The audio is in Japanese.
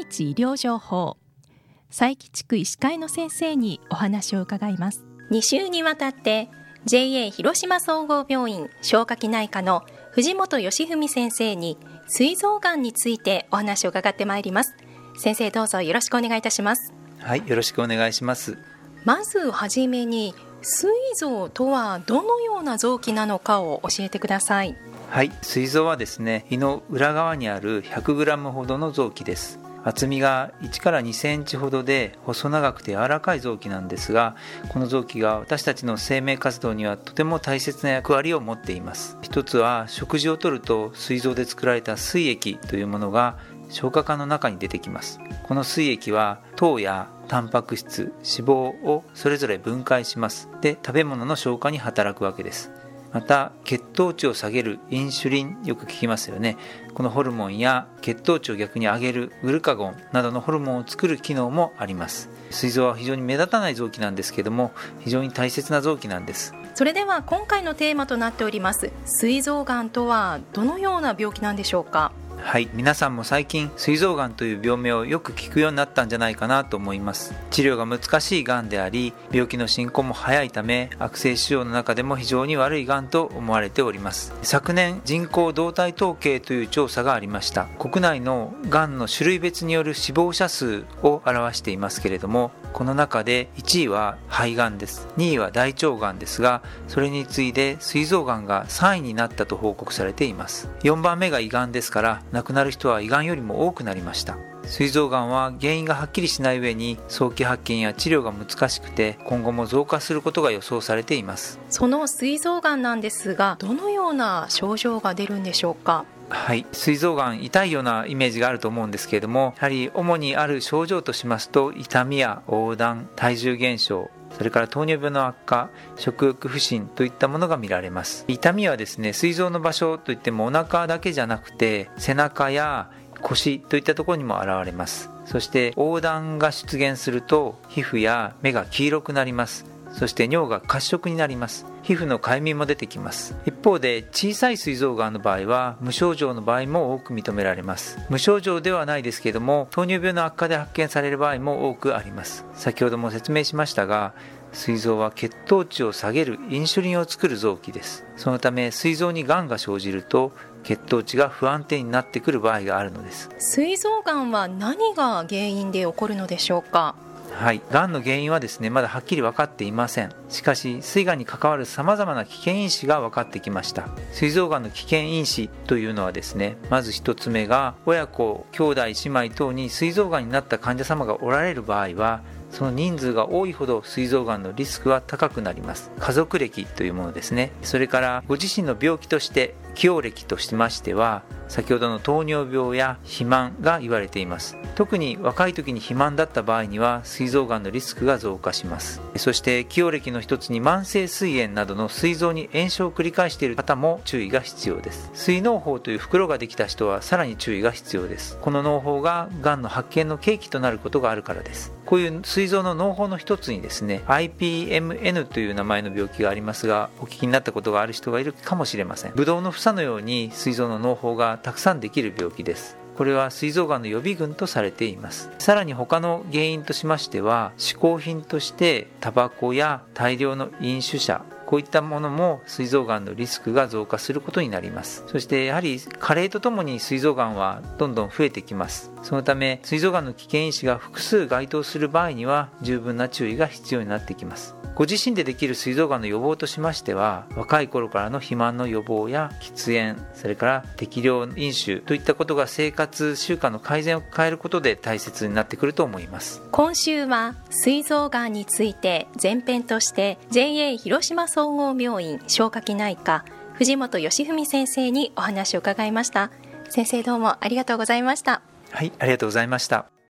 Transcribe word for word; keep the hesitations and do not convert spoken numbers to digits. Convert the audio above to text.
日医療情報、佐伯地区医師会の先生にお話を伺います。 に週にわたって ジェイエー 広島総合病院消化器内科の藤本義文先生に膵臓がんについてお話を伺ってまいります。先生、どうぞよろしくお願いいたします。 はい、よろしくお願いします。 まずはじめに、膵臓とはどのような臓器なのかを教えてください。 はい、膵臓はですね、胃の裏側にある ひゃくグラム ほどの臓器です。厚みがいちからにセンチほどで細長くて柔らかい臓器なんですが、この臓器が私たちの生命活動にはとても大切な役割を持っています。一つは、食事をとると膵臓で作られた膵液というものが消化管の中に出てきます。この膵液は糖やタンパク質、脂肪をそれぞれ分解します。で、食べ物の消化に働くわけです。また、血糖値を下げるインシュリン、よく聞きますよね。このホルモンや血糖値を逆に上げるグルカゴンなどのホルモンを作る機能もあります。膵臓は非常に目立たない臓器なんですけども、非常に大切な臓器なんです。 それでは今回のテーマとなっております膵臓がんとはどのような病気なんでしょうか。 はい、皆さんも最近膵臓がんという病名をよく聞くようになったんじゃないかなと思います。治療が難しいがんであり、病気の進行も早いため、悪性腫瘍の中でも非常に悪いがんと思われております。昨年、人口動態統計という調査がありました。国内のがんの種類別による死亡者数を表していますけれども、この中でいちいは肺がんです。にいは大腸がんですが、それに次いで膵臓がんがさんいになったと報告されています。よんばんめが胃がんですから、亡くなる人は胃がんよりも多くなりました。膵臓がんは原因がはっきりしない上に早期発見や治療が難しくて、今後も増加することが予想されています。 その膵臓がんなんですが、どのような症状が出るんでしょうか。 はい、膵臓がん、痛いようなイメージがあると思うんですけれども、やはり主にある症状としますと、痛みや黄疸、体重減少、それから糖尿病の悪化、食欲不振といったものが見られます。痛みはですね、膵臓の場所といってもお腹だけじゃなくて、背中や腰といったところにも現れます。そして黄疸が出現すると、皮膚や目が黄色くなります。そして尿が褐色になります。皮膚のかゆみも出てきます。一方で、小さい膵臓がんの場合は無症状の場合も多く認められます。無症状ではないですけれども、糖尿病の悪化で発見される場合も多くあります。先ほども説明しましたが、膵臓は血糖値を下げるインシュリンを作る臓器です。そのため、膵臓にがんが生じると血糖値が不安定になってくる場合があるのです。 膵臓がんは何が原因で起こるのでしょうか。 はい、がんの原因はですね、まだはっきり分かっていません。しかし、膵がんに関わるさまざまな危険因子が分かってきました。膵臓がんの危険因子というのはですね、まず一つ目が、親子、兄弟、姉妹等に膵臓がんになった患者様がおられる場合は、その人数が多いほど膵臓がんのリスクは高くなります。家族歴というものですね。それからご自身の病気として既往歴としましては、先ほどの糖尿病や肥満が言われています。特に若い時に肥満だった場合には膵臓がんのリスクが増加します。そして既往歴の一つに慢性膵炎などの膵臓に炎症を繰り返している方も注意が必要です。膵嚢胞という袋ができた人はさらに注意が必要です。この嚢胞ががんの発見の契機となることがあるからです。こういう膵臓の嚢胞の一つにですね、 アイピーエムエヌ という名前の病気がありますが、お聞きになったことがある人がいるかもしれません。ブドウの房のように膵臓の嚢胞がたくさんできる病気です。これは膵臓がんの予備群とされています。さらに他の原因としましては、嗜好品としてタバコや大量の飲酒者、こういったものも膵臓がんのリスクが増加することになります。そしてやはり加齢とともに膵臓がんはどんどん増えてきます。そのため膵臓がんの危険因子が複数該当する場合には十分な注意が必要になってきます。ご自身でできる膵臓がんの予防としましては、若い頃からの肥満の予防や喫煙、それから適量飲酒といったことが生活習慣の改善を変えることで大切になってくると思います。 今週は膵臓がんについて前編として ジェイエー 広島総合病院消化器内科藤本義文先生にお話を伺いました。先生、どうもありがとうございました。 はい、ありがとうございました。